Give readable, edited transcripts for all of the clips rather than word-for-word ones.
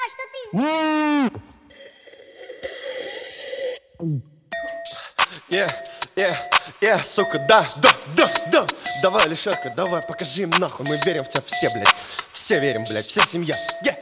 что ты... Сука, да. Давай, Лешерка, давай, покажи им нахуй. Мы верим в тебя все, блядь. Все верим, блядь, вся семья.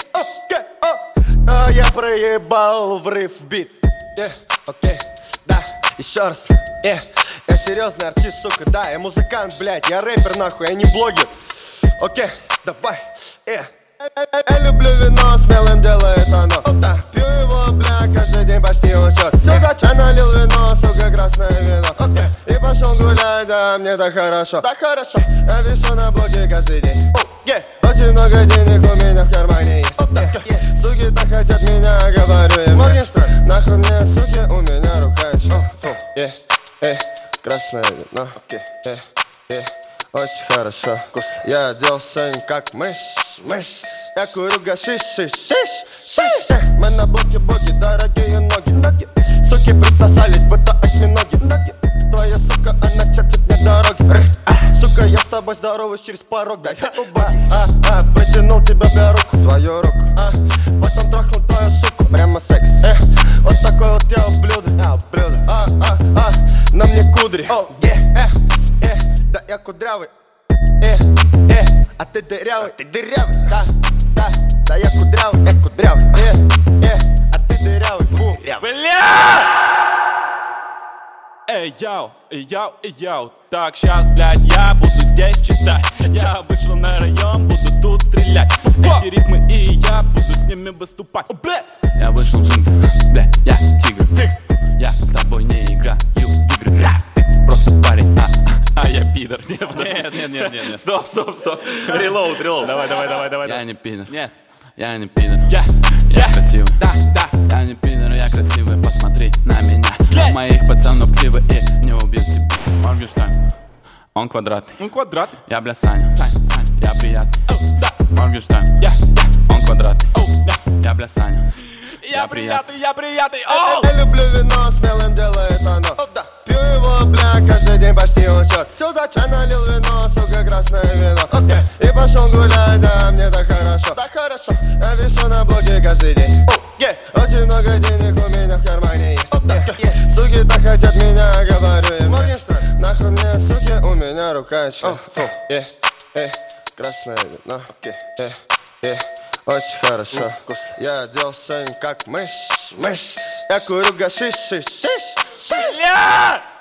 Я проебал врыв в бит. Окей, да, еще раз. Я серьезный артист, сука, да. Я музыкант, блядь, я рэпер, нахуй, я не блогер. Окей, давай, Я люблю вино, смелым делает оно. Пью его, бля, каждый день почти учет. Все за чай налил вино, сука, красное вино. И пошел гулять, да, мне так хорошо. Я вешу на блоке каждый день. Очень много денег у меня в кармане есть. Суки так хотят меня, говорю им. Нахуй мне, суки, у меня рука еще. Красное вино. Очень хорошо. Я оделся как мышь. Я курю гашиш. Мы на блоке боги, дорогие ноги. Суки присосались, будто осьминоги. Твоя сука, она чертит мне дороги. Сука, я с тобой здороваюсь через порог, блядь. Протянул тебя, бля, руку, свою руку. Потом трахнул твою суку, прямо секс. Вот такой вот я ублюдок. На мне кудри. Да я кудрявый. А ты дырявый. Да я кудрявый. А ты дырявый. Фу. Бля! Эй, йоу. Так, щас, блядь, я буду здесь читать. Я вышел на район, буду тут стрелять. Эти ритмы и я буду с ними выступать. Я вышел в джунгли, бля, я тигр. Я с тобой не играю в игры. Ты просто парень, а я пидор. Нет. Стоп. Релоуд. Давай. Я не пидор. Нет. Я не пидор. Я красивый. Да. Я не пидор, я красивый. Посмотри на меня. У моих пацанов ксивы и не убил тебя. Моргенштерн, он квадратный. Я, бля, Саня, я приятный. Моргенштерн, он квадратный. Я, бля, Саня, я приятный. Я люблю вино, смелым делает оно. Пью его, бля, каждый день почти учет. Все за чай налил вино, сука, красное вино. И пошел гулять, да, мне так хорошо. Я вешу на блоке каждый день. Очень много денег у меня в кармане есть. Суки так хотят меня, говорю им. Нахуй мне, суки, у меня рука еще. Красное вино. Очень хорошо. Я оделся как мышь. Я курю гашиш. Бля!